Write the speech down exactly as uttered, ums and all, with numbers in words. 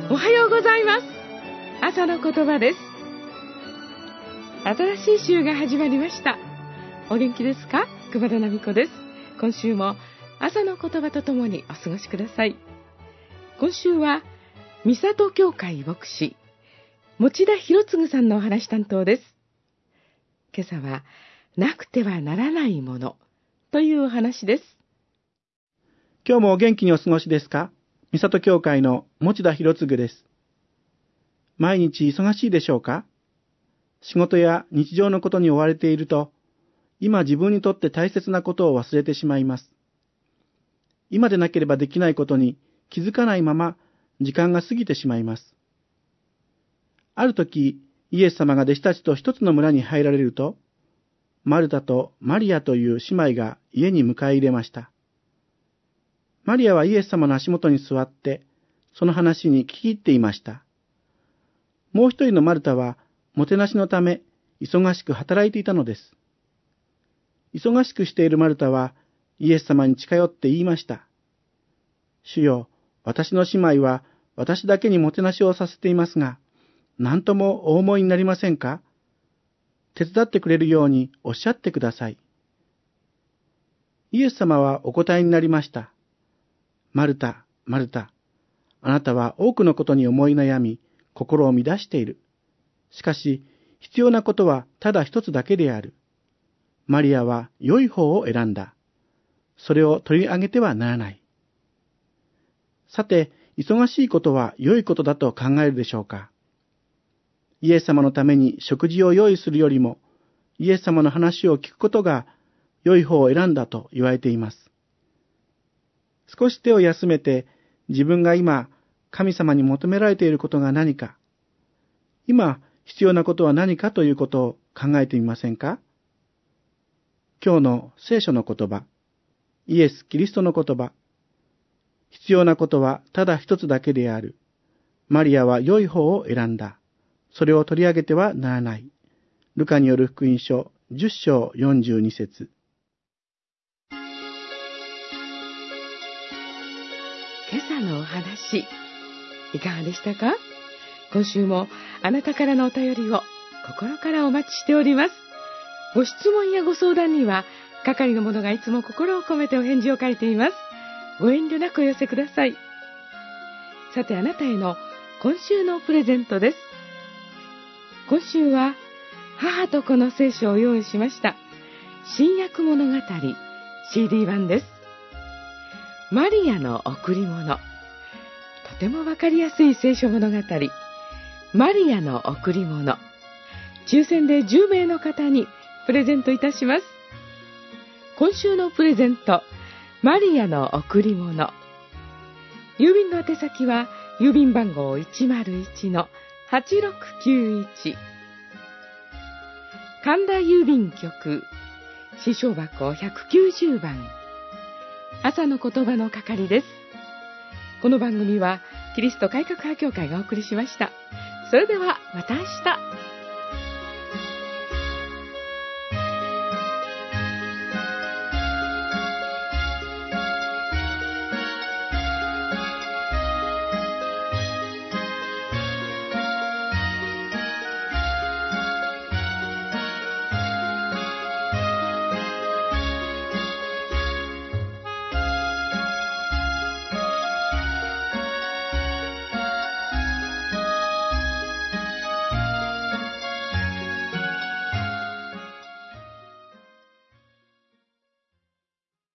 おはようございます。朝の言葉です。新しい週が始まりました。お元気ですか？熊田奈美子です。今週も朝の言葉とともにお過ごしください。今週は三郷教会牧師持田博次さんのお話担当です。今朝はなくてはならないものというお話です。 今日もお元気にお過ごしですか？三郷教会の持田博次です。毎日忙しいでしょうか？仕事や日常のことに追われていると、今自分にとって大切なことを忘れてしまいます。今でなければできないことに気づかないまま時間が過ぎてしまいます。ある時、イエス様が弟子たちと一つの村に入られると、マルタとマリアという姉妹が家に迎え入れました。マリアはイエス様の足元に座って、その話に聞き入っていました。もう一人のマルタは、もてなしのため、忙しく働いていたのです。忙しくしているマルタは、イエス様に近寄って言いました。主よ、私の姉妹は、私だけにもてなしをさせていますが、何ともお思いになりませんか？手伝ってくれるようにおっしゃってください。イエス様はお答えになりました。マルタ、マルタ、あなたは多くのことに思い悩み、心を乱している。しかし、必要なことはただ一つだけである。マリアは良い方を選んだ。それを取り上げてはならない。さて、忙しいことは良いことだと考えるでしょうか？イエス様のために食事を用意するよりも、イエス様の話を聞くことが良い方を選んだと言われています。少し手を休めて、自分が今、神様に求められていることが何か、今、必要なことは何かということを考えてみませんか？今日の聖書の言葉、イエス・キリストの言葉、必要なことはただ一つだけである。マリアは良い方を選んだ。それを取り上げてはならない。ルカによる福音書じゅっ章よんじゅうに節。 今朝のお話、いかがでしたか？今週もあなたからのお便りを心からお待ちしております。ご質問やご相談には、係の者がいつも心を込めてお返事を書いています。ご遠慮なくお寄せください。さて、あなたへの今週のプレゼントです。今週は、母と子の聖書を用意しました。新約物語 シーディー 版です。マリアの贈り物。とてもわかりやすい聖書物語。マリアの贈り物。抽選でじゅうめいの方にプレゼントいたします。今週のプレゼント、マリアの贈り物。郵便の宛先は、郵便番号 いちまるいちのはちろくきゅういち。神田郵便局、支所箱ひゃくきゅうじゅうばん。朝の言葉の係です。この番組はキリスト改革派教会がお送りしました。それではまた明日。